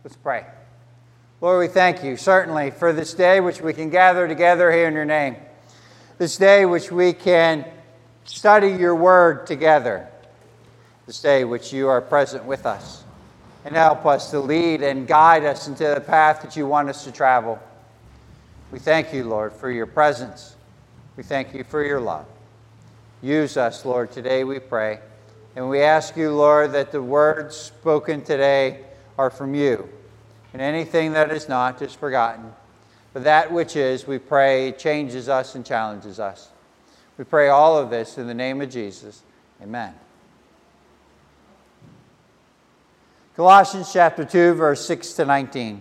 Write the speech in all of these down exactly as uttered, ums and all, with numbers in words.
Let's pray. Lord, we thank you, certainly, for this day which we can gather together here in your name. This day which we can study your word together. This day which you are present with us. And help us to lead and guide us into the path that you want us to travel. We thank you, Lord, for your presence. We thank you for your love. Use us, Lord, today we pray. And we ask you, Lord, that the words spoken today are from you. And anything that is not is forgotten. But that which is, we pray, changes us and challenges us. We pray all of this in the name of Jesus. Amen. Colossians chapter two, verse six to nineteen.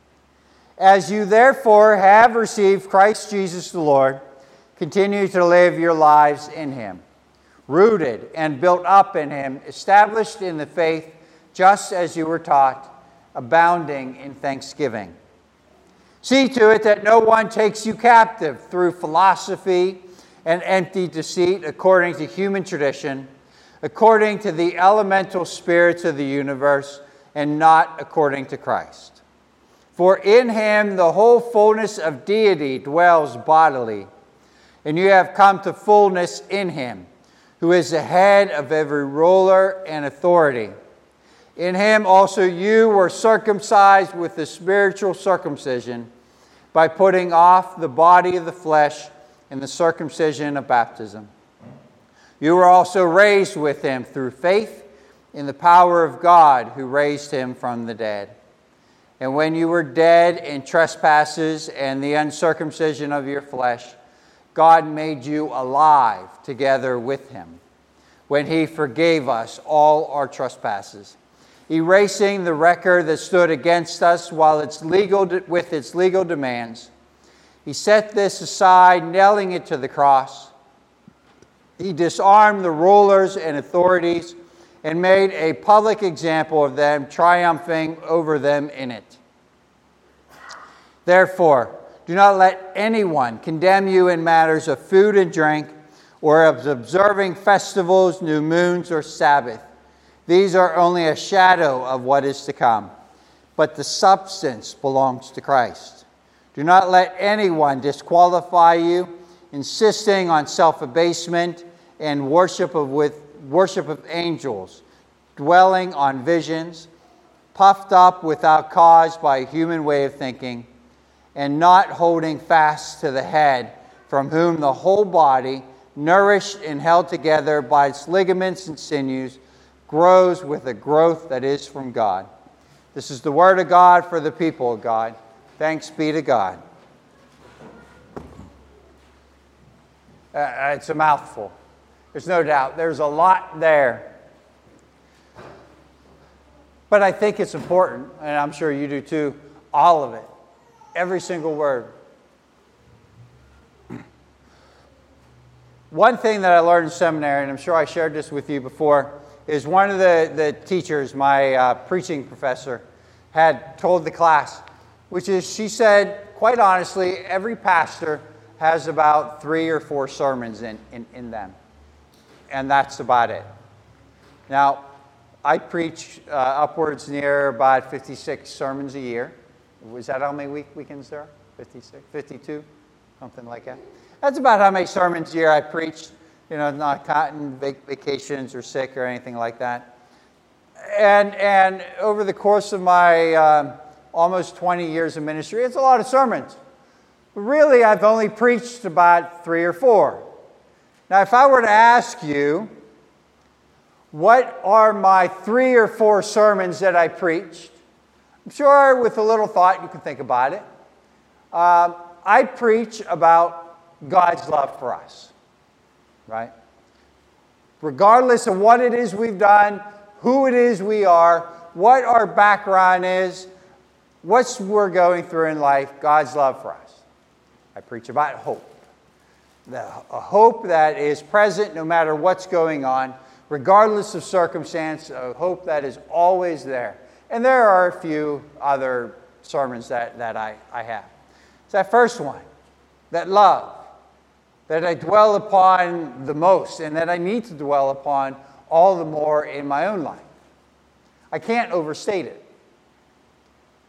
As you therefore have received Christ Jesus the Lord, continue to live your lives in him, rooted and built up in him, established in the faith, just as you were taught, abounding in thanksgiving. See to it that no one takes you captive through philosophy and empty deceit, according to human tradition, according to the elemental spirits of the universe, and not according to Christ. For in him the whole fullness of deity dwells bodily, and you have come to fullness in him, who is the head of every ruler and authority. In him also you were circumcised with the spiritual circumcision, by putting off the body of the flesh in the circumcision of baptism. You were also raised with him through faith in the power of God who raised him from the dead. And when you were dead in trespasses and the uncircumcision of your flesh, God made you alive together with him, when he forgave us all our trespasses, erasing the record that stood against us while it's legal de- with its legal demands. He set this aside, nailing it to the cross. He disarmed the rulers and authorities and made a public example of them, triumphing over them in it. Therefore, do not let anyone condemn you in matters of food and drink, or of observing festivals, new moons, or Sabbath. These are only a shadow of what is to come, but the substance belongs to Christ. Do not let anyone disqualify you, insisting on self-abasement and worship of with worship of angels, dwelling on visions, puffed up without cause by a human way of thinking, and not holding fast to the head, from whom the whole body, nourished and held together by its ligaments and sinews, grows with a growth that is from God. This is the word of God for the people of God. Thanks be to God. Uh, it's a mouthful. There's no doubt. There's a lot there. But I think it's important, and I'm sure you do too, all of it. Every single word. One thing that I learned in seminary, and I'm sure I shared this with you before, is one of the, the teachers, my uh, preaching professor, had told the class, which is, she said, quite honestly, every pastor has about three or four sermons in, in, in them. And that's about it. Now, I preach uh, upwards near about fifty-six sermons a year. Was that how many week, weekends there are? fifty-six, fifty-two? Something like that. That's about how many sermons a year I preached. You know, not cotton vac- vacations or sick or anything like that. And and over the course of my um, almost twenty years of ministry, it's a lot of sermons. But really, I've only preached about three or four. Now, if I were to ask you, what are my three or four sermons that I preached? I'm sure with a little thought you can think about it. Um, I preach about God's love for us, right? Regardless of what it is we've done, who it is we are, what our background is, what we're going through in life, God's love for us. I preach about hope. The, a hope that is present no matter what's going on, regardless of circumstance, a hope that is always there. And there are a few other sermons that, that I, I have. It's that first one, that love, that I dwell upon the most and that I need to dwell upon all the more in my own life. I can't overstate it.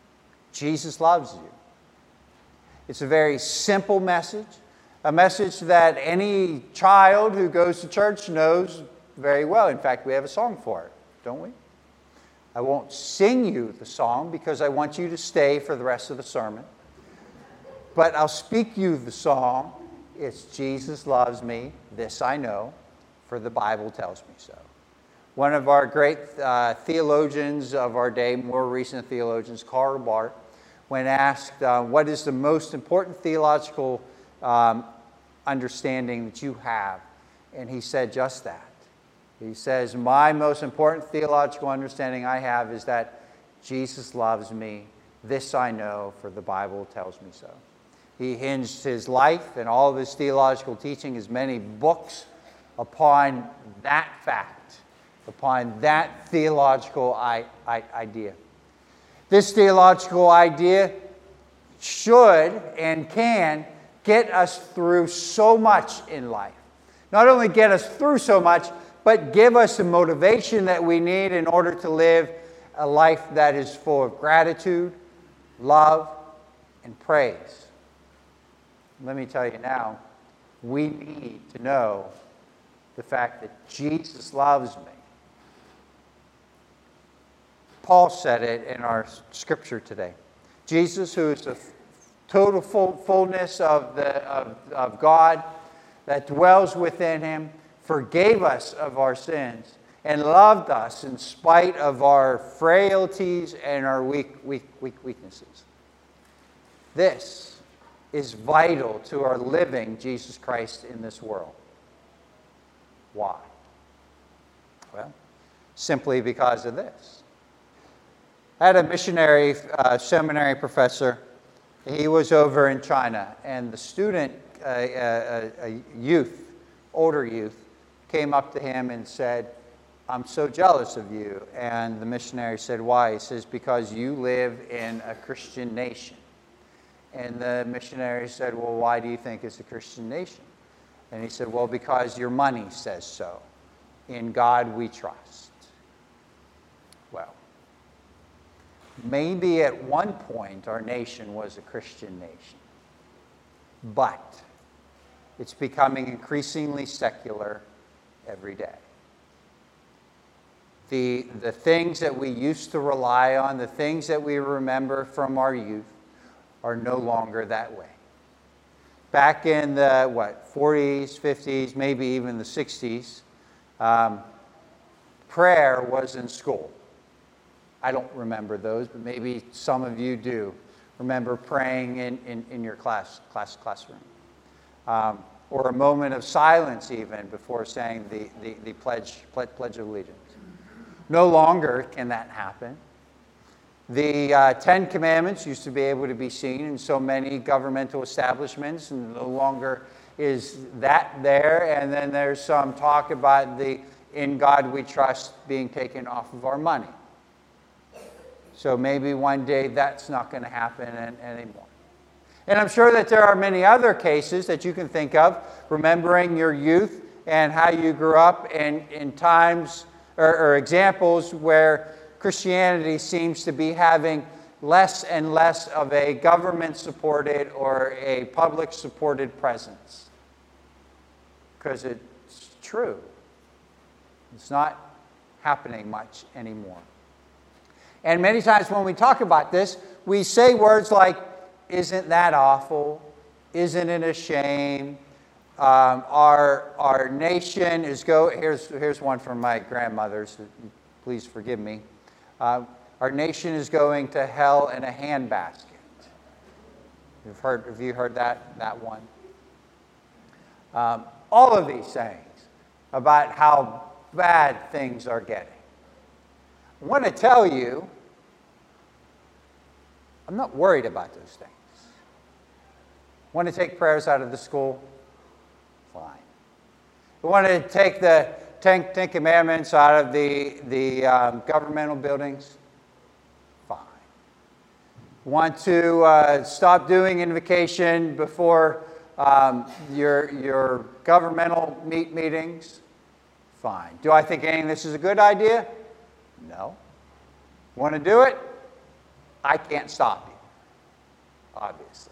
Jesus loves you. It's a very simple message, a message that any child who goes to church knows very well. In fact, we have a song for it, don't we? I won't sing you the song because I want you to stay for the rest of the sermon. But I'll speak you the song. It's Jesus loves me, this I know, for the Bible tells me so. One of our great uh, theologians of our day, more recent theologians, Karl Barth, when asked uh, what is the most important theological um, understanding that you have, and he said just that. He says, my most important theological understanding I have is that Jesus loves me. This I know, for the Bible tells me so. He hinged his life and all of his theological teaching, his many books, upon that fact, upon that theological I- I- idea. This theological idea should and can get us through so much in life. Not only get us through so much, but give us the motivation that we need in order to live a life that is full of gratitude, love, and praise. Let me tell you now, we need to know the fact that Jesus loves me. Paul said it in our scripture today. Jesus, who is the total full, fullness of, the, of, of God that dwells within him, forgave us of our sins, and loved us in spite of our frailties and our weak, weak, weak weaknesses. This is vital to our living Jesus Christ in this world. Why? Well, simply because of this. I had a missionary uh, seminary professor. He was over in China, and the student, uh, uh, a youth, older youth, came up to him and said, I'm so jealous of you. And the missionary said, why? He says, because you live in a Christian nation. And the missionary said, well, why do you think it's a Christian nation? And he said, well, because your money says so. In God we trust. Well, maybe at one point our nation was a Christian nation. But it's becoming increasingly secular every day. The, the things that we used to rely on, the things that we remember from our youth, are no longer that way. Back in the, what, forties, fifties, maybe even the sixties, um, prayer was in school. I don't remember those, but maybe some of you do remember praying in, in, in your class, class classroom. Um, or a moment of silence even before saying the, the, the pledge, pledge, pledge of allegiance. No longer can that happen. The uh, Ten Commandments used to be able to be seen in so many governmental establishments, and no longer is that there. And then there's some talk about the in God we trust being taken off of our money. So maybe one day that's not going to happen anymore. And I'm sure that there are many other cases that you can think of, remembering your youth and how you grew up in, in times or, or examples where Christianity seems to be having less and less of a government-supported or a public-supported presence. Because it's true. It's not happening much anymore. And many times when we talk about this, we say words like, isn't that awful? Isn't it a shame? Um, our, our nation is go. Here's, here's one from my grandmother's. Please forgive me. Uh, our nation is going to hell in a handbasket. You've heard, have you heard that, that one? Um, all of these sayings about how bad things are getting. I want to tell you, I'm not worried about those things. Want to take prayers out of the school? Fine. We want to take the Ten, Ten Commandments out of the, the um, governmental buildings? Fine. Want to uh, stop doing invocation before um, your, your governmental meet meetings? Fine. Do I think any of this is a good idea? No. Want to do it? I can't stop you. obviously.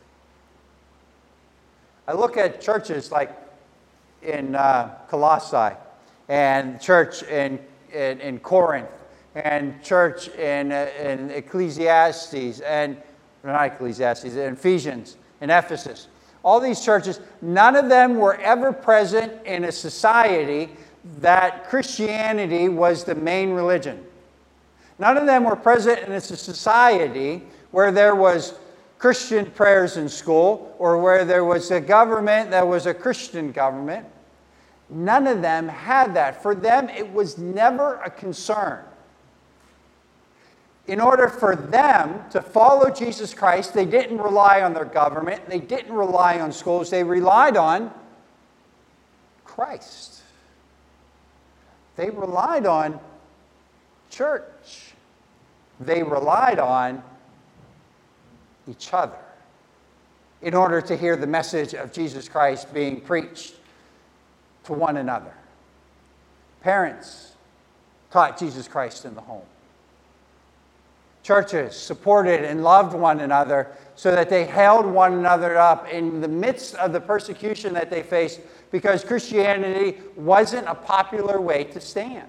I look at churches like in uh, Colossae, and church in, in, in Corinth, and church in, uh, in Ecclesiastes, and not Ecclesiastes, in Ephesians, in Ephesus. All these churches, none of them were ever present in a society that Christianity was the main religion. None of them were present in a society where there was Christian prayers in school, or where there was a government that was a Christian government. None of them had that. For them, it was never a concern. In order for them to follow Jesus Christ, they didn't rely on their government. They didn't rely on schools. They relied on Christ. They relied on church. They relied on each other in order to hear the message of Jesus Christ being preached to one another. Parents taught Jesus Christ in the home. Churches supported and loved one another so that they held one another up in the midst of the persecution that they faced, because Christianity wasn't a popular way to stand.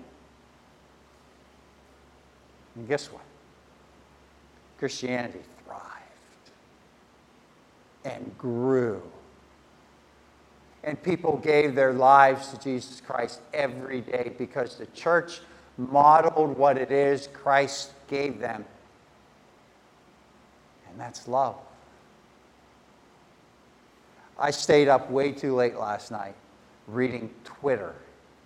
And guess what? Christianity thrived and grew. And people gave their lives to Jesus Christ every day because the church modeled what it is Christ gave them. And that's love. I stayed up way too late last night reading Twitter.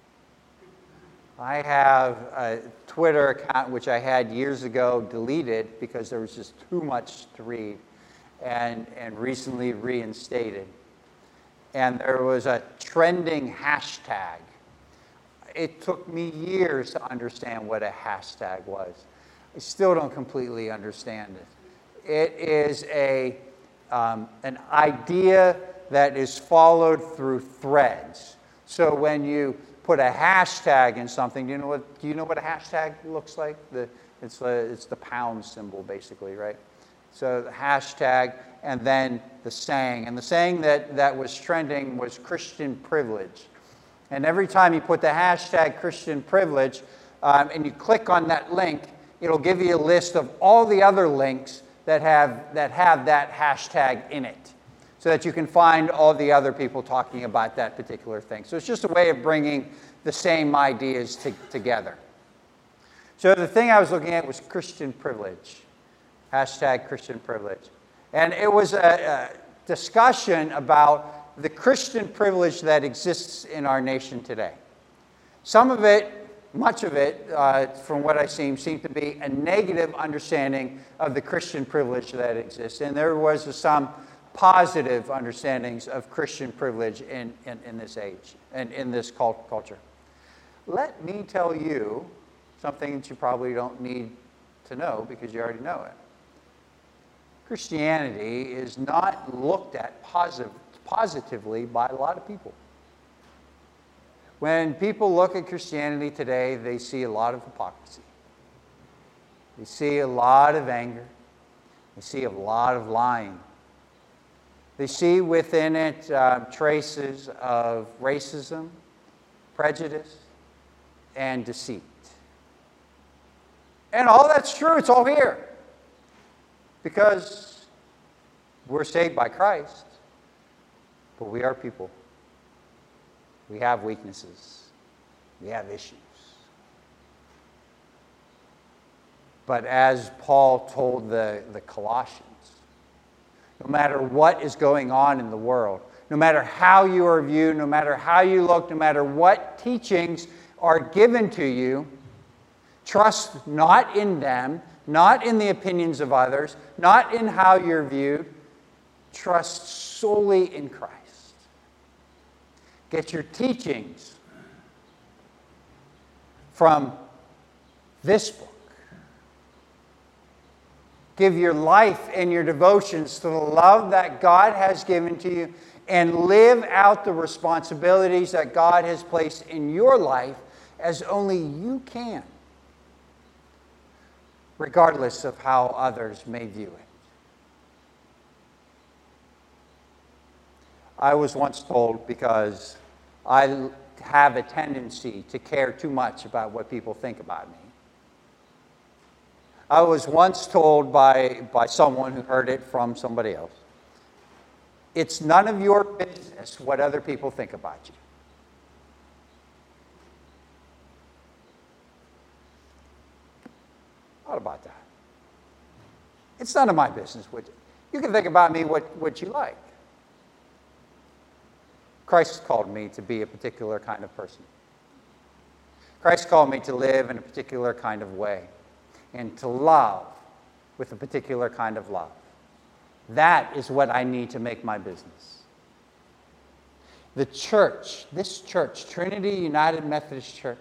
I have a Twitter account which I had years ago deleted because there was just too much to read, and, and recently reinstated. And there was a trending hashtag. It took me years to understand what a hashtag was. I still don't completely understand it. It is a, um, an idea that is followed through threads. So when you put a hashtag in something, do you know what, do you know what a hashtag looks like? The, it's, a, it's the pound symbol, basically, right? So the hashtag, and then the saying. And the saying that, that was trending was Christian privilege. And every time you put the hashtag Christian privilege, um, and you click on that link, it'll give you a list of all the other links that have, that have that hashtag in it, so that you can find all the other people talking about that particular thing. So it's just a way of bringing the same ideas to, together. So the thing I was looking at was Christian privilege. Hashtag Christian privilege. And it was a, a discussion about the Christian privilege that exists in our nation today. Some of it, much of it, uh, from what I've seen, seemed to be a negative understanding of the Christian privilege that exists. And there was some positive understandings of Christian privilege in, in, in this age and in this cult culture. Let me tell you something that you probably don't need to know because you already know it. Christianity is not looked at positive, positively by a lot of people. When people look at Christianity today, they see a lot of hypocrisy. They see a lot of anger. They see a lot of lying. They see within it uh, traces of racism, prejudice, and deceit. And all that's true. It's all here. Because we're saved by Christ, but we are people. We have weaknesses. We have issues. But as Paul told the, the Colossians, no matter what is going on in the world, no matter how you are viewed, no matter how you look, no matter what teachings are given to you, trust not in them, not in the opinions of others, not in how you're viewed. Trust solely in Christ. Get your teachings from this book. Give your life and your devotions to the love that God has given to you, and live out the responsibilities that God has placed in your life as only you can, regardless of how others may view it. I was once told, because I have a tendency to care too much about what people think about me. I was once told by, by someone who heard it from somebody else, it's none of your business what other people think about you. What about that? It's none of my business. What you can think about me what, what you like. Christ called me to be a particular kind of person. Christ called me to live in a particular kind of way and to love with a particular kind of love. That is what I need to make my business. The church, this church, Trinity United Methodist Church,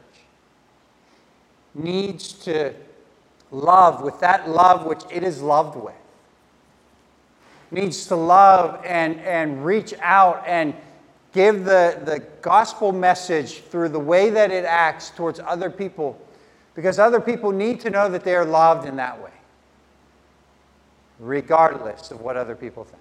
needs to love with that love which it is loved with. Needs to love and, and reach out and give the, the gospel message through the way that it acts towards other people, because other people need to know that they are loved in that way, regardless of what other people think.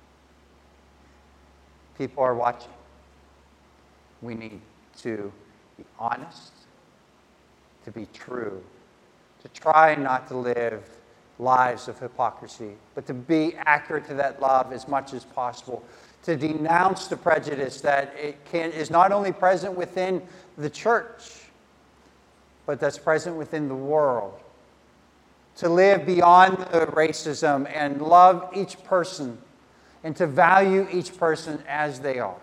People are watching. We need to be honest, to be true, to try not to live lives of hypocrisy, but to be accurate to that love as much as possible, to denounce the prejudice that it can, is not only present within the church, but that's present within the world. To live beyond the racism and love each person and to value each person as they are.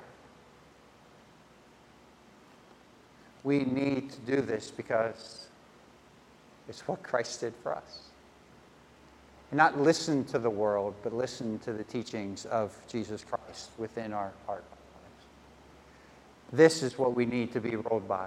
We need to do this because it's what Christ did for us. And not listen to the world, but listen to the teachings of Jesus Christ within our heart. This is what we need to be ruled by.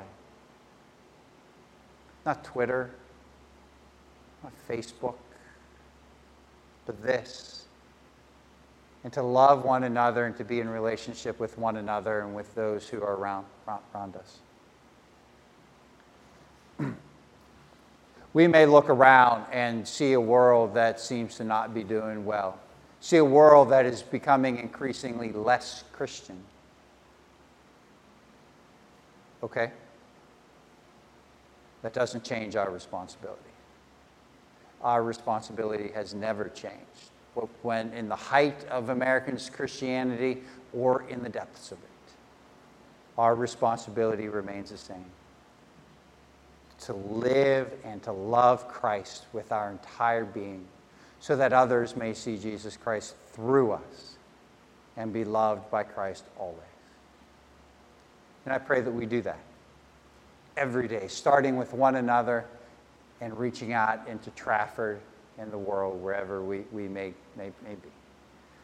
Not Twitter, not Facebook, but this. And to love one another and to be in relationship with one another and with those who are around, around us. We may look around and see a world that seems to not be doing well. See a world that is becoming increasingly less Christian. Okay? That doesn't change our responsibility. Our responsibility has never changed, when in the height of American Christianity or in the depths of it. Our responsibility remains the same. To live and to love Christ with our entire being, so that others may see Jesus Christ through us and be loved by Christ always. And I pray that we do that every day, starting with one another and reaching out into Trafford and the world, wherever we, we may, may, may be.